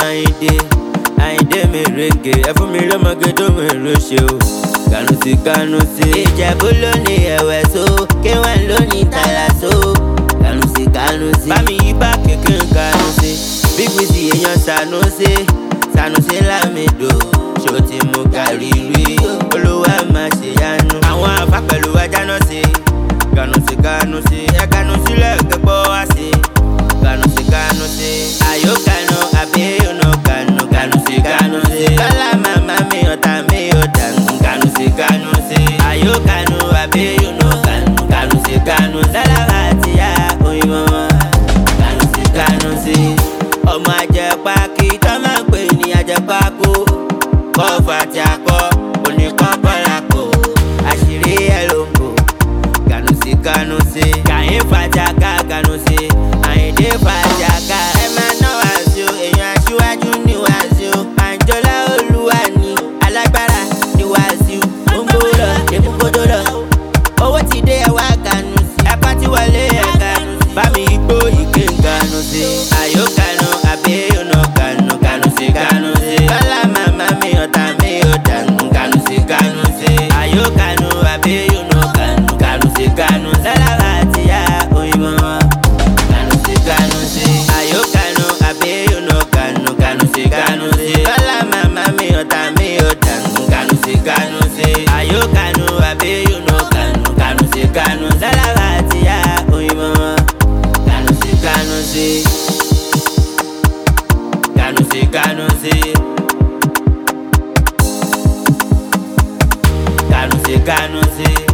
Àyìndé mèrèǹgè ẹ fún mi lọ́mọge tó mèrè ṣe o. Kànúsì Ìjẹ̀bú lónìí ẹ̀wẹ̀ so K1 lónìí tàlàsó. Kànúsì bámi yí bá kékeré Kànúsì Big Wizzy èèyàn Sanusi Lamido ṣó ti mú gàrí rí Olúwa máa ṣe yanu. Àwọn àfá pẹ̀lú ajá náà ṣe Kànúsì Kànúsì lẹ́gbẹ̀ẹ́ bọ́ wá sí Kànúsì ayó Kanu àbí ọ̀nà Kànúsì lọ́la màmá mi ọ̀tá mi ò dànù Kànúsì ayó Kanu àbí ọ̀nà Kànúsì lọ́la àtìyá òyìnbó wọn Kànúsì ọmọ ajẹ́pákí tó máa ń pè ní ajẹ́pákó kọ́fà tí a kọ́ oníkan bọ́lá kò àṣírí ẹ̀ ló ń bò Kànúsì Kàyín fàjáká Kànúsì Àyìndé fàjáká ẹ máa ná Wasiu èèyàn aṣíwájú ní Wasiu Àǹjọ́lá Olúwa ní alágbára ní Wasiu ó ń gbówó lọ èkúkódó lọ owó ti dé ẹwà Kànúsì ẹ̀pá ti wọlé ẹ̀ Kànúsì bámi igbó ìké Kànúsì ayó Kanu àbí ọ̀nà Kànúsì lọ́la màmá mi ọ̀tá mi ò dànù Kànúsì ayó Kanu àbí ọ̀nà Kànúsì lọ́la àtìyá òyìnbó wọn Kànúsì ayó Kanu àbí ọ̀nà Kànúsì lọ́la màmá mi ọ̀tá mi ò dànù Kànúsì ayó Kanu àbí ọ̀nà Kànúsì lọ́la àtìyá òyìnbó wọn Kànúsì Kànúsì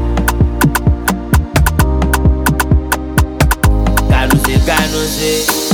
Kànúsì